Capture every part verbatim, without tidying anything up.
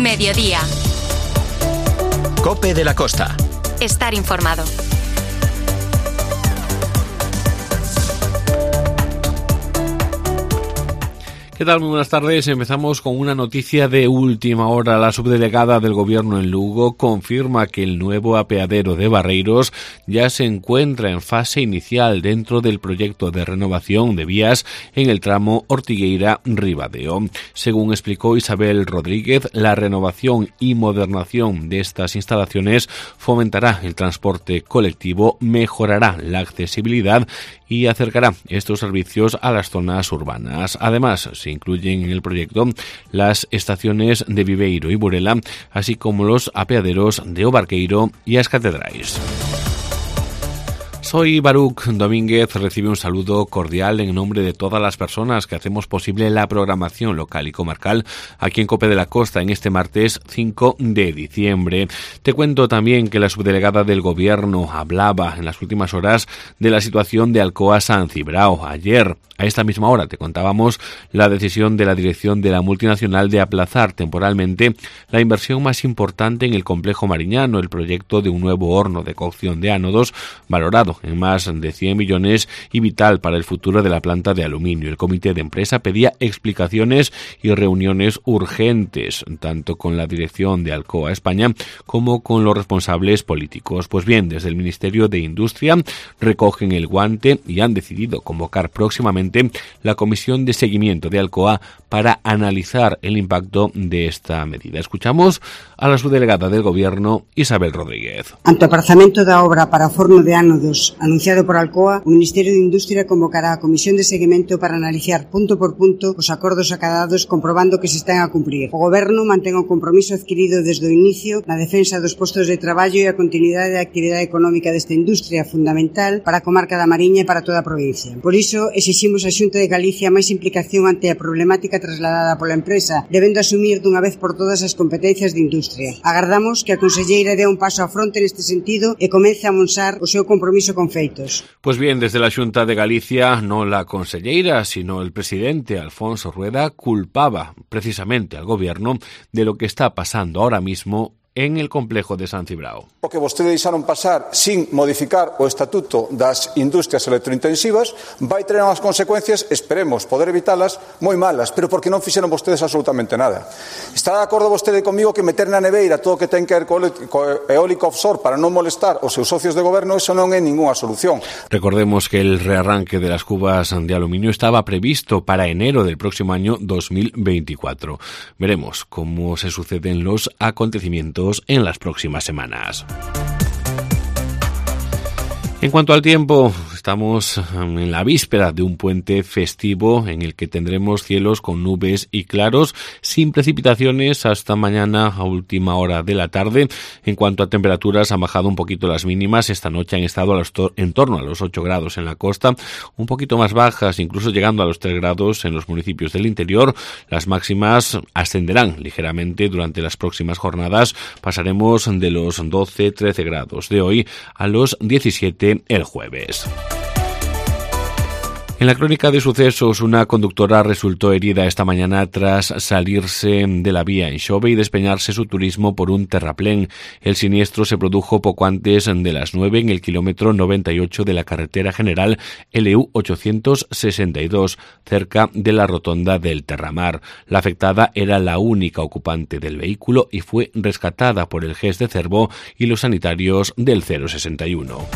Mediodía. COPE de la Costa. Estar informado. ¿Qué tal? Muy buenas tardes. Empezamos con una noticia de última hora. La subdelegada del Gobierno en Lugo confirma que el nuevo apeadero de Barreiros ya se encuentra en fase inicial dentro del proyecto de renovación de vías en el tramo Ortigueira-Ribadeo. Según explicó Isabel Rodríguez, la renovación y modernización de estas instalaciones fomentará el transporte colectivo, mejorará la accesibilidad y acercará estos servicios a las zonas urbanas. Además, se incluyen en el proyecto las estaciones de Viveiro y Burela, así como los apeaderos de Obarqueiro y As Catedrais. Soy Baruch Domínguez, recibe un saludo cordial en nombre de todas las personas que hacemos posible la programación local y comarcal aquí en COPE de la Costa en este martes cinco de diciembre. Te cuento también que la subdelegada del Gobierno hablaba en las últimas horas de la situación de Alcoa San Cibrao. Ayer, a esta misma hora, te contábamos la decisión de la dirección de la multinacional de aplazar temporalmente la inversión más importante en el complejo mariñano, el proyecto de un nuevo horno de cocción de ánodos valorado en más de cien millones y vital para el futuro de la planta de aluminio. El comité de empresa pedía explicaciones y reuniones urgentes, tanto con la dirección de Alcoa España como con los responsables políticos. Pues bien, desde el Ministerio de Industria recogen el guante y han decidido convocar próximamente la comisión de seguimiento de Alcoa para analizar el impacto de esta medida. Escuchamos a la subdelegada del Gobierno, Isabel Rodríguez. Ante o aprazamento da obra para forno de ánodos anunciado por Alcoa, o Ministerio de Industria convocará a comisión de seguimento para analizar punto por punto os acordos acadados comprobando que se están a cumprir. O Goberno mantén o compromiso adquirido desde o inicio na defensa dos postos de traballo e a continuidade da actividade económica desta industria fundamental para a comarca da Mariña e para toda a provincia. Por iso, exiximos a Xunta de Galicia máis implicación ante a problemática trasladada pola empresa, debendo asumir dunha vez por todas as competencias de industria. Agardamos que a conselleira dé un paso á fronte neste sentido e comece a amonsar o seu compromiso con feitos. Pues bien, desde la Xunta de Galicia, no la conselleira, sino el presidente Alfonso Rueda culpaba precisamente al Gobierno de lo que está pasando ahora mismo en el complejo de San Cibrao. O que vostedes deixaron pasar sin modificar o Estatuto das Industrias Electrointensivas vai ter unhas consecuencias, esperemos poder evitalas, moi malas, pero porque non fixeron vostedes absolutamente nada. Está de acordo vostede comigo que meter na neveira todo o que ten que ver co eólico offshore para non molestar os seus socios de goberno, eso non é ningunha solución. Recordemos que el rearranque de las cubas de aluminio estaba previsto para enero del próximo año dos mil veinticuatro. Veremos cómo se suceden los acontecimientos en las próximas semanas. En cuanto al tiempo, estamos en la víspera de un puente festivo en el que tendremos cielos con nubes y claros, sin precipitaciones hasta mañana a última hora de la tarde. En cuanto a temperaturas, han bajado un poquito las mínimas. Esta noche han estado a los to- en torno a los ocho grados en la costa, un poquito más bajas, incluso llegando a los tres grados en los municipios del interior. Las máximas ascenderán ligeramente durante las próximas jornadas. Pasaremos de los doce a trece grados de hoy a los diecisiete el jueves. En la crónica de sucesos, una conductora resultó herida esta mañana tras salirse de la vía en Xove y despeñarse su turismo por un terraplén. El siniestro se produjo poco antes de las nueve en el kilómetro noventa y ocho de la carretera general L U ochocientos sesenta y dos, cerca de la rotonda del Terramar. La afectada era la única ocupante del vehículo y fue rescatada por el G E S de Cervo y los sanitarios del cero sesenta y uno.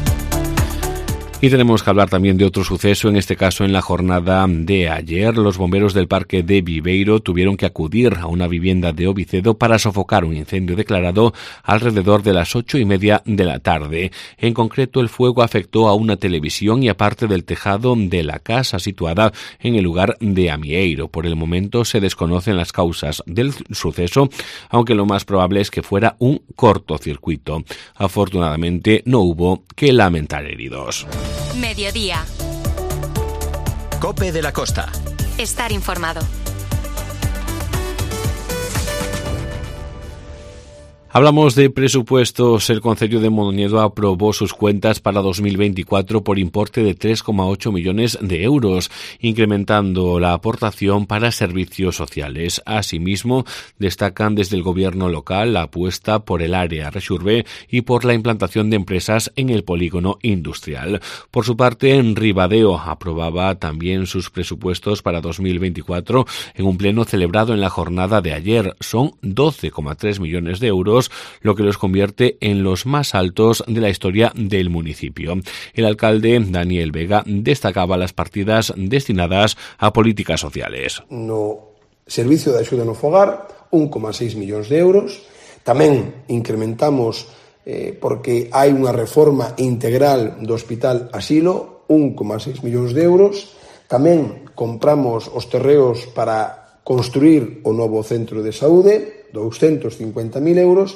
Y tenemos que hablar también de otro suceso, en este caso en la jornada de ayer. Los bomberos del parque de Viveiro tuvieron que acudir a una vivienda de Ovicedo para sofocar un incendio declarado alrededor de las ocho y media de la tarde. En concreto, el fuego afectó a una televisión y a parte del tejado de la casa situada en el lugar de Amieiro. Por el momento se desconocen las causas del suceso, aunque lo más probable es que fuera un cortocircuito. Afortunadamente no hubo que lamentar heridos. Mediodía. COPE de la Costa. Estar informado. Hablamos de presupuestos. El Concello de Mondoñedo aprobó sus cuentas para dos mil veinticuatro por importe de tres coma ocho millones de euros, incrementando la aportación para servicios sociales. Asimismo, destacan desde el gobierno local la apuesta por el área Rexurbe y por la implantación de empresas en el polígono industrial. Por su parte, en Ribadeo aprobaba también sus presupuestos para dos mil veinticuatro en un pleno celebrado en la jornada de ayer. Son doce coma tres millones de euros, lo que los convierte en los más altos de la historia del municipio. El alcalde, Daniel Vega, destacaba las partidas destinadas a políticas sociales. No servicio de axuda no fogar, un coma seis millóns de euros. Tamén incrementamos, eh, porque hai unha reforma integral do Hospital Asilo, un coma seis millóns de euros. Tamén compramos os terreos para construir o novo centro de saúde, doscientos cincuenta mil euros.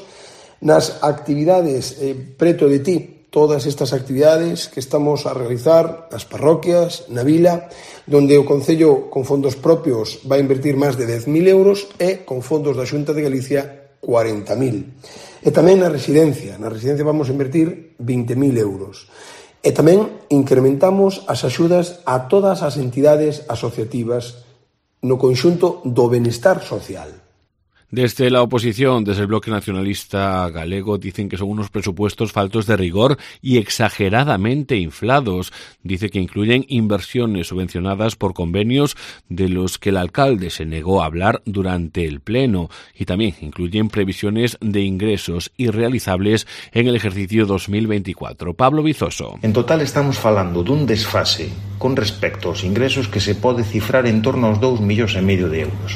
Nas actividades eh, preto de ti, todas estas actividades que estamos a realizar nas parroquias, na vila, donde o Concello con fondos propios vai invertir máis de dez mil euros e con fondos da Xunta de Galicia cuarenta mil. E tamén na residencia, na residencia vamos a invertir veinte mil euros. E tamén incrementamos as axudas a todas as entidades asociativas no conxunto do benestar social. Desde la oposición, desde el Bloque Nacionalista Galego, dicen que son unos presupuestos faltos de rigor y exageradamente inflados. Dice que incluyen inversiones subvencionadas por convenios de los que el alcalde se negó a hablar durante el pleno, y también incluyen previsiones de ingresos irrealizables en el ejercicio dos mil veinticuatro. Pablo Vizoso. En total estamos falando dun desfase con respecto aos ingresos que se pode cifrar en torno aos dous millóns e medio de euros.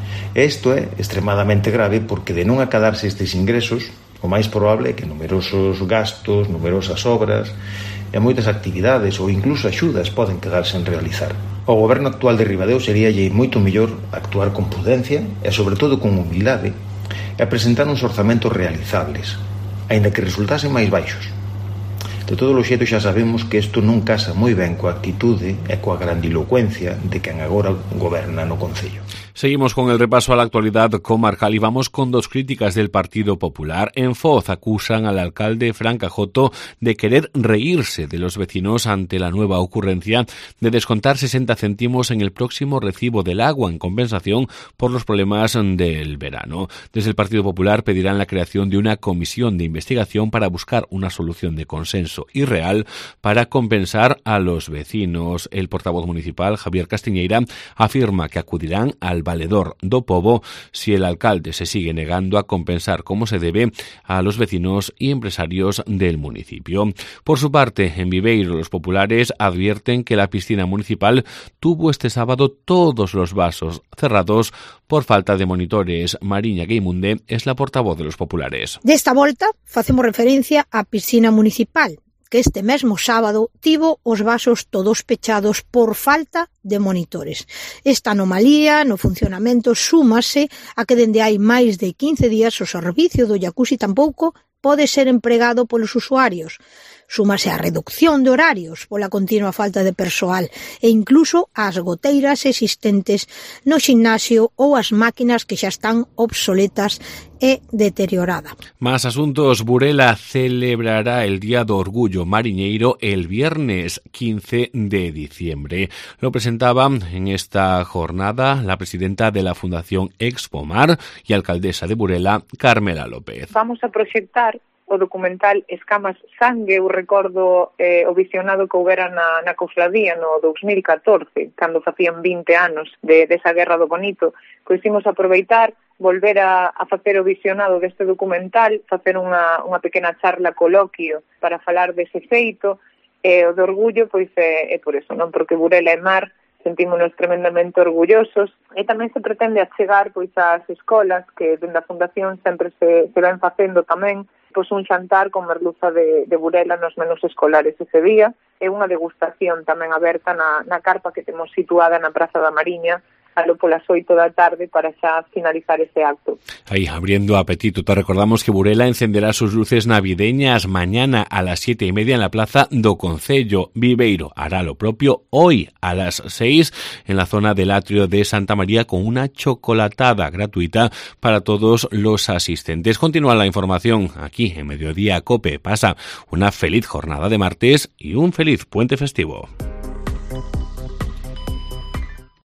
Isto é extremadamente grave porque de non acadarse estes ingresos, o máis probable é que numerosos gastos, numerosas obras e moitas actividades ou incluso axudas poden quedarse en realizar. O goberno actual de Ribadeo seríalle moito mellor actuar con prudencia e sobre todo con humildade e presentar uns orzamentos realizables, aínda que resultasen máis baixos. De todo o xeito xa sabemos que isto non casa moi ben coa actitude e coa grandilocuencia de quen agora goberna no Concello. Seguimos con el repaso a la actualidad comarcal y vamos con dos críticas del Partido Popular. En Foz acusan al alcalde Fran Cajoto de querer reírse de los vecinos ante la nueva ocurrencia de descontar sesenta céntimos en el próximo recibo del agua en compensación por los problemas del verano. Desde el Partido Popular pedirán la creación de una comisión de investigación para buscar una solución de consenso y real para compensar a los vecinos. El portavoz municipal, Javier Castiñeira, afirma que acudirán al valedor do Pobo si el alcalde se sigue negando a compensar como se debe a los vecinos y empresarios del municipio. Por su parte, en Viveiro, los populares advierten que la piscina municipal tuvo este sábado todos los vasos cerrados por falta de monitores. Mariña Gueimunde es la portavoz de los populares. Desta volta, facemos referencia á piscina municipal, que este mesmo sábado tivo os vasos todos pechados por falta de monitores. Esta anomalía no funcionamento súmase a que dende hai máis de quince días o servicio do jacuzzi tampouco pode ser empregado polos usuarios. Súmase a reducción de horarios pola continua falta de persoal e incluso as goteiras existentes no ximnasio ou as máquinas que xa están obsoletas e deteriorada. Más asuntos. Burela celebrará el Día do Orgullo Mariñeiro el viernes quince de diciembre. Lo presentaba en esta jornada la presidenta de la Fundación Expomar y alcaldesa de Burela, Carmela López. Vamos a proxectar o documental Escamas Sangue, eu recordo eh, o visionado que houbera na, na cofradía no dous mil catorce, cando facían vinte anos de, desa Guerra do Bonito. Coiximos aproveitar, volver a, a facer o visionado deste documental, facer unha, unha pequena charla coloquio para falar dese feito, e o de orgullo, pois é, é por eso, non? Porque Burela e Mar sentímonos tremendamente orgullosos, e tamén se pretende achegar pois ás escolas, que dende a Fundación sempre se, se ven facendo tamén, pois un xantar con merluza de, de Burela nos menús escolares ese día, e unha degustación tamén aberta na, na carpa que temos situada na Praza da Mariña, alo polas oito da tarde para xa finalizar ese acto. Ahí, abriendo apetito, te recordamos que Burela encenderá sus luces navideñas mañana a las siete y media en la plaza do Concello. Viveiro hará lo propio hoy a las seis en la zona del atrio de Santa María con una chocolatada gratuita para todos los asistentes. Continúa la información aquí en Mediodía COPE. Pasa una feliz jornada de martes y un feliz puente festivo.